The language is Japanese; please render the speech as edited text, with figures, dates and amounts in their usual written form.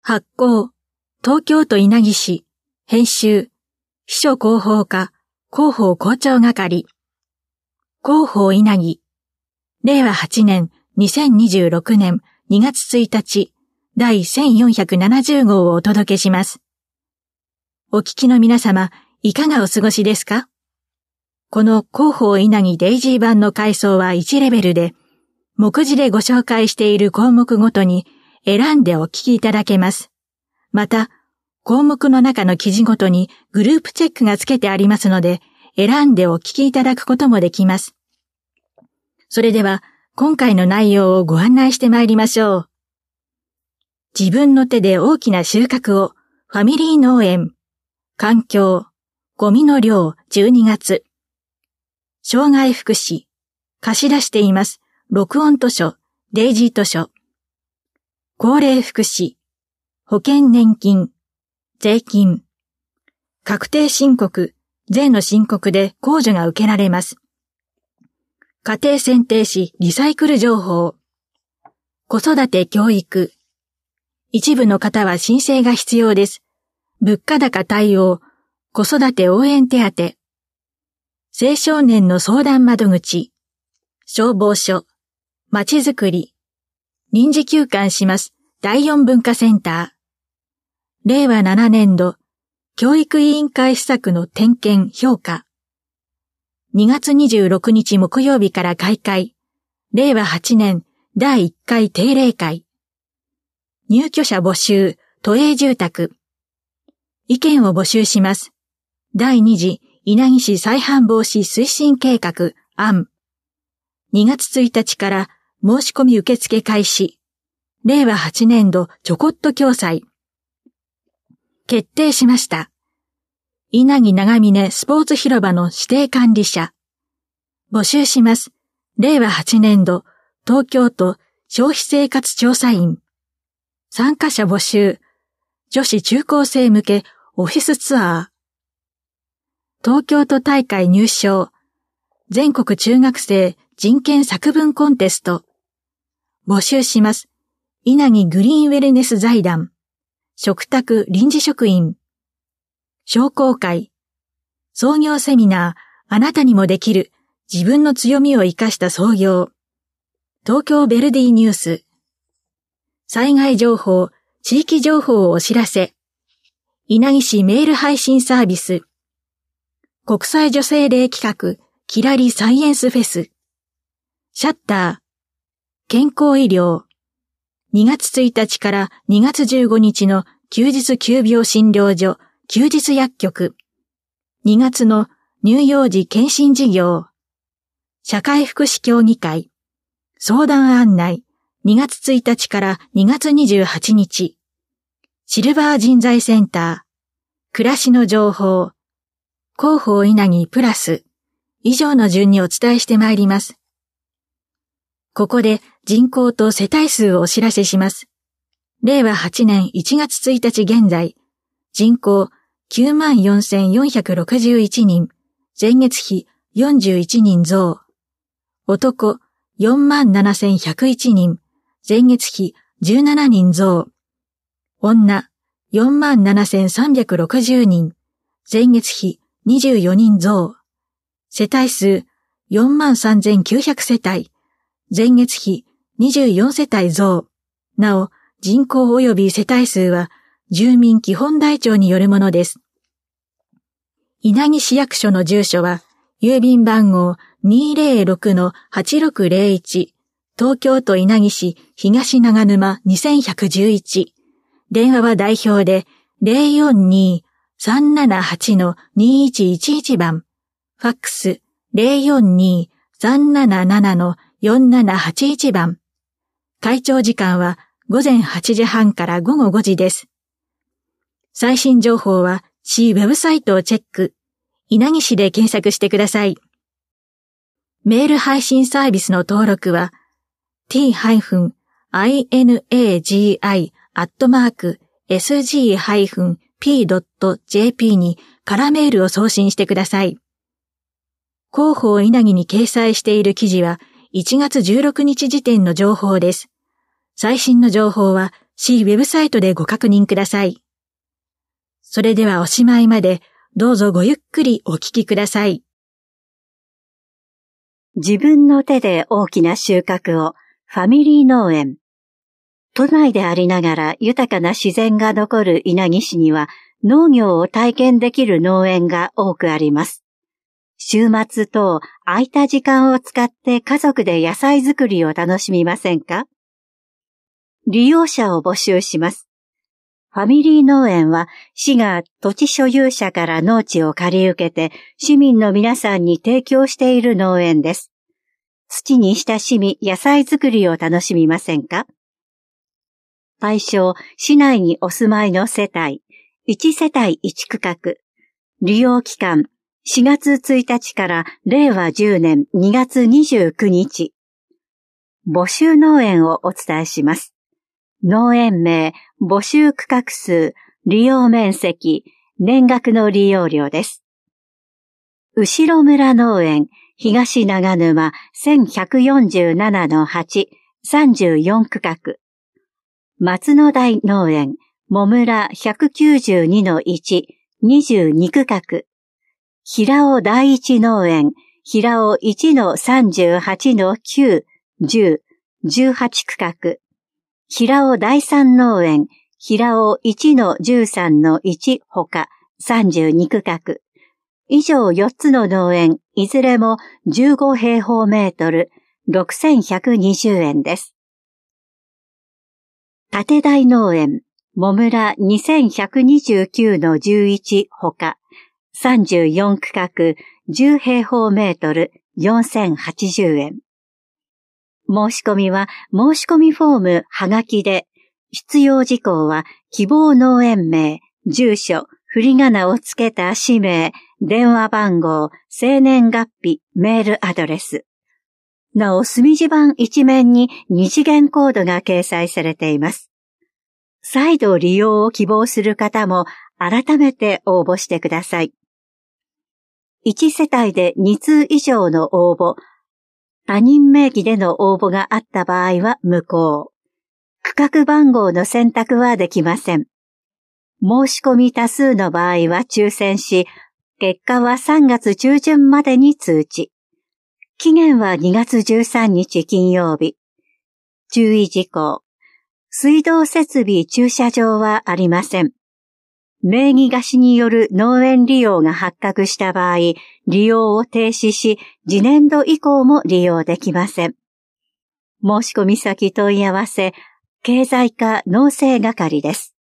発行、東京都稲城市、編集、秘書広報課、広報校長係。広報稲城、令和8年、2026年2月1日、第1470号をお届けします。お聞きの皆様、いかがお過ごしですか？この広報稲城デイジー版の階層は1レベルで、目次でご紹介している項目ごとに選んでお聞きいただけます。また、項目の中の記事ごとにグループチェックがつけてありますので、選んでお聞きいただくこともできます。それでは、今回の内容をご案内してまいりましょう。自分の手で大きな収穫を、ファミリー農園、環境、ゴミの量12月。障害福祉、貸し出しています。録音図書、デイジー図書。高齢福祉、保険年金、税金。確定申告、税の申告で控除が受けられます。家庭選定士リサイクル情報。子育て教育。一部の方は申請が必要です。物価高対応、子育て応援手当。青少年の相談窓口。消防署。まちづくり。臨時休館します。第4文化センター。令和7年度、教育委員会施策の点検評価。2月26日木曜日から開会。令和8年第1回定例会。入居者募集、都営住宅。意見を募集します。第2次稲城市再犯防止推進計画案。2月1日から申し込み受付開始。令和8年度ちょこっと共済。決定しました。稲城長峰スポーツ広場の指定管理者。募集します。令和8年度東京都消費生活調査員。参加者募集。女子中高生向けオフィスツアー。東京都大会入賞。全国中学生人権作文コンテスト。募集します。稲城グリーンウェルネス財団。嘱託臨時職員。商工会。創業セミナー、あなたにもできる、自分の強みを生かした創業。東京ベルディニュース。災害情報、地域情報をお知らせ。稲城市メール配信サービス。国際女性デー企画、キラリサイエンスフェス。シャッター。健康医療。2月1日から2月15日の休日急病診療所、休日薬局。2月の乳幼児検診事業。社会福祉協議会。相談案内。2月1日から2月28日。シルバー人材センター。暮らしの情報。広報稲城プラス。以上の順にお伝えしてまいります。ここで人口と世帯数をお知らせします。令和8年1月1日現在、人口 94,461 人、前月比41人増。男 47,101 人、前月比17人増。女 47,360 人、前月比24人増。世帯数 43,900 世帯、前月比24世帯増。なお、人口及び世帯数は住民基本台帳によるものです。稲城市役所の住所は、郵便番号 206-8601、東京都稲城市東長沼2111。電話は代表で 042-378-2111 番。ファックス 042-377-4781 番。開庁時間は午前8時半から午後5時です。最新情報は市ウェブサイトをチェック。稲城市で検索してください。メール配信サービスの登録は t-inagi@sg-p.jp に空メールを送信してください。広報稲城に掲載している記事は1月16日時点の情報です。最新の情報は市ウェブサイトでご確認ください。それではおしまいまでどうぞごゆっくりお聞きください。 自分の手で大きな収穫を、ファミリー農園。都内でありながら豊かな自然が残る稲城市には農業を体験できる農園が多くあります。週末等空いた時間を使って家族で野菜作りを楽しみませんか？利用者を募集します。ファミリー農園は市が土地所有者から農地を借り受けて市民の皆さんに提供している農園です。土に親しみ野菜作りを楽しみませんか？対象、市内にお住まいの世帯、1世帯1区画。利用期間、4月1日から令和10年2月29日。募集農園をお伝えします。農園名、募集区画数、利用面積、年額の利用料です。後村農園、東長沼 1147-8、34区画。松野台農園、もむら 192-1、22区画。平尾第一農園、平尾 1-38-9、10、18区画。平尾第三農園、平尾 1-13-1 ほか、32区画。以上4つの農園、いずれも15平方メートル、6120円です。立台農園、もむら 2129-11 ほか、34区画、10平方メートル、4080円。申し込みは申し込みフォームはがきで、必要事項は希望農園名、住所、振り仮名をつけた氏名、電話番号、生年月日、メールアドレス。なお、墨字盤一面に二次元コードが掲載されています。再度利用を希望する方も改めて応募してください。1世帯で2通以上の応募、他人名義での応募があった場合は無効。区画番号の選択はできません。申し込み多数の場合は抽選し、結果は3月中旬までに通知。期限は2月13日金曜日。注意事項。水道設備駐車場はありません。名義貸しによる農園利用が発覚した場合、利用を停止し、次年度以降も利用できません。申し込み先問い合わせ、経済課農政係です。